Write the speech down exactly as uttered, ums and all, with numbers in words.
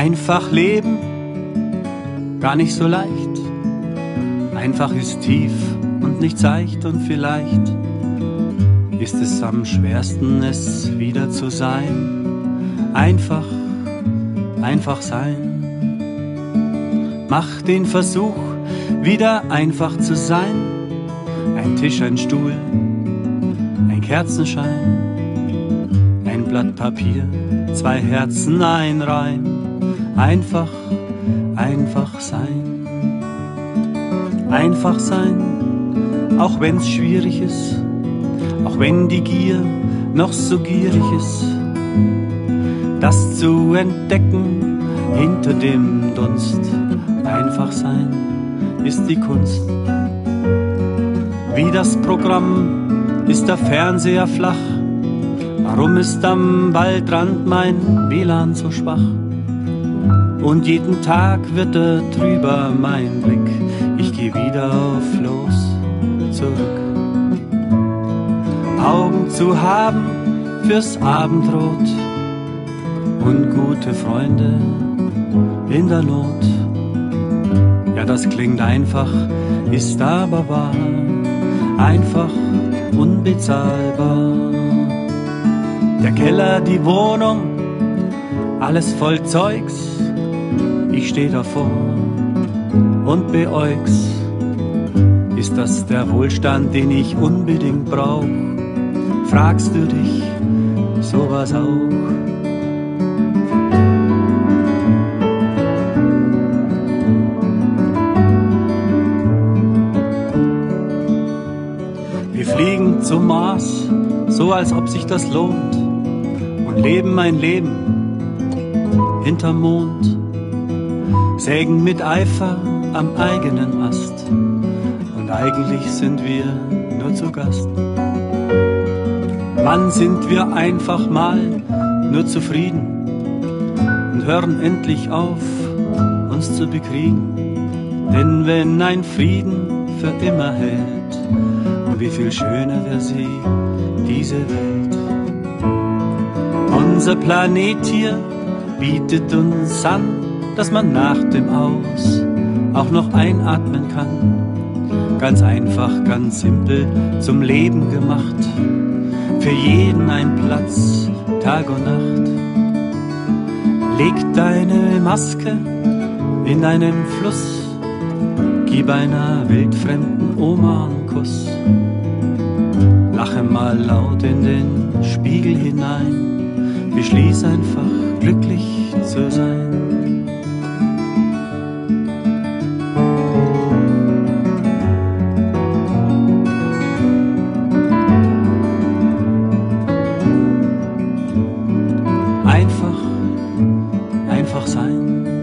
Einfach leben, gar nicht so leicht. Einfach ist tief und nicht seicht und vielleicht ist es am schwersten, es wieder zu sein. Einfach, einfach sein. Mach den Versuch, wieder einfach zu sein. Ein Tisch, ein Stuhl, ein Kerzenschein, ein Blatt Papier, zwei Herzen, ein Reim. Einfach, einfach sein. Einfach sein, auch wenn's schwierig ist, auch wenn die Gier noch so gierig ist. Das zu entdecken hinter dem Dunst. Einfach sein ist die Kunst. Wie das Programm ist der Fernseher flach. Warum ist am Waldrand mein W L A N so schwach? Und jeden Tag wird er trüber mein Blick. Ich geh wieder auf los zurück. Augen zu haben fürs Abendrot und gute Freunde in der Not. Ja, das klingt einfach, ist aber wahr. Einfach unbezahlbar. Der Keller, die Wohnung, alles voll Zeugs. Ich steh davor und beäug's. Ist das der Wohlstand, den ich unbedingt brauch? Fragst du dich sowas auch? Wir fliegen zum Mars, so als ob sich das lohnt, und leben ein Leben hinterm Mond. Sägen mit Eifer am eigenen Ast und eigentlich sind wir nur zu Gast. Wann sind wir einfach mal nur zufrieden und hören endlich auf, uns zu bekriegen? Denn wenn ein Frieden für immer hält, wie viel schöner wäre sie, diese Welt. Unser Planet hier bietet uns an, dass man nach dem Aus auch noch einatmen kann. Ganz einfach, ganz simpel, zum Leben gemacht. Für jeden ein Platz, Tag und Nacht. Leg deine Maske in einen Fluss, gib einer wildfremden Oma einen Kuss. Lache mal laut in den Spiegel hinein, beschließ einfach, glücklich zu sein. Einfach, einfach sein.